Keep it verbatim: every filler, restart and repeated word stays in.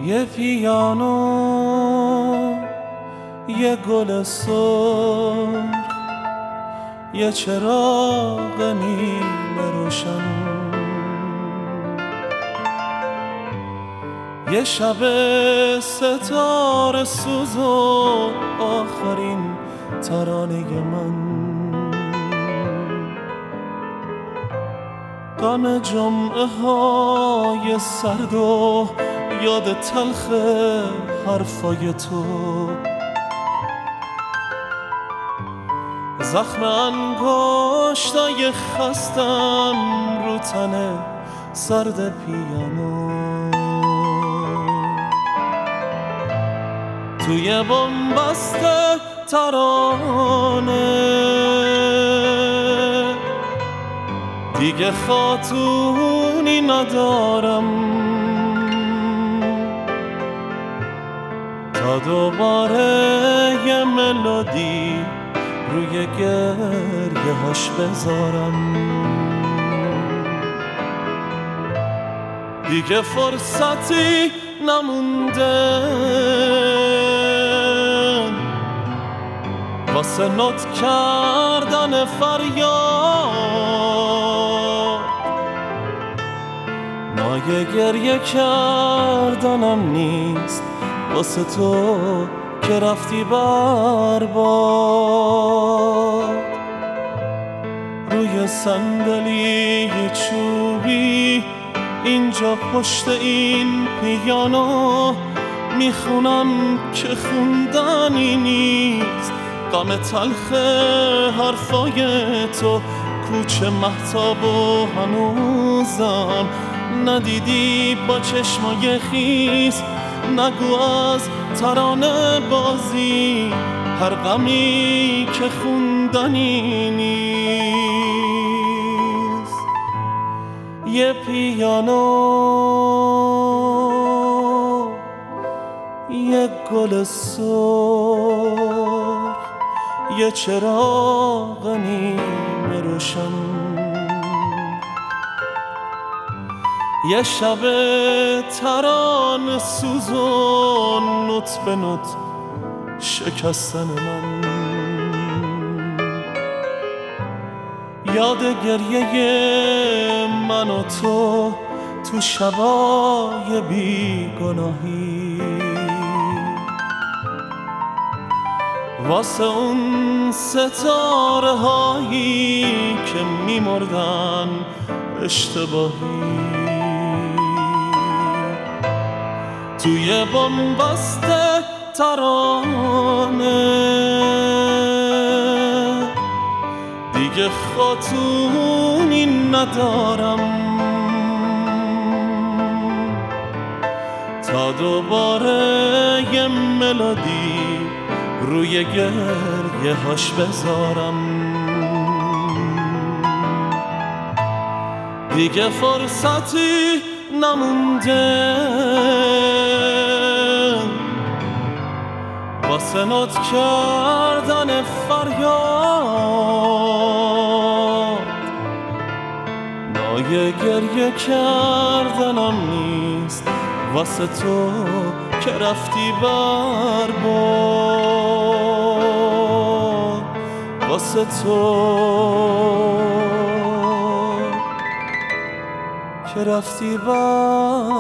یه پیانو، یه گل سرخ، یه چراغ نیمه روشن، یه شب ستاره سوز و آخرین ترانه من، غم جمعه های سرد و یاد تلخ حرفای تو، زخم انگشتای خستم رو تن سرد پیانو، توی بن‌بست ترانه دیگه خاتونی ندارم تا دوباره یه ملودی روی گریه هاش بذارم. دیگه فرصتی نمونده واسه نوت کردن فریاد، مایه گریه کردنم نیست واسه تو که رفتی برباد. روی صندلی چوبی اینجا پشت این پیانو میخونم که خوندنی نیست، غم تلخ حرفای تو، کوچه مهتاب و هنوزم ندیدی با چشمای خیس، نگو از ترانه بازی هر غمی که خوندنی نیست. یه پیانو، یه گل سرخ، یه چراغ نیمه روشن، یه شب ترانه سوز و نوت به نوت شکستن من، یاد گریه من و تو تو شبای بیگناهی، واسه اون ستاره هایی که میمردن اشتباهی، توی بن‌بست ترانه دیگه خاتونی ندارم تا دوباره یه ملودی روی گریه هاش بذارم. دیگه فرصتی نمونده واسه نوت کردن فریاد، نایه گریه کردنم نیست واسه تو که رفتی برباد، واسه تو که رفتی برباد.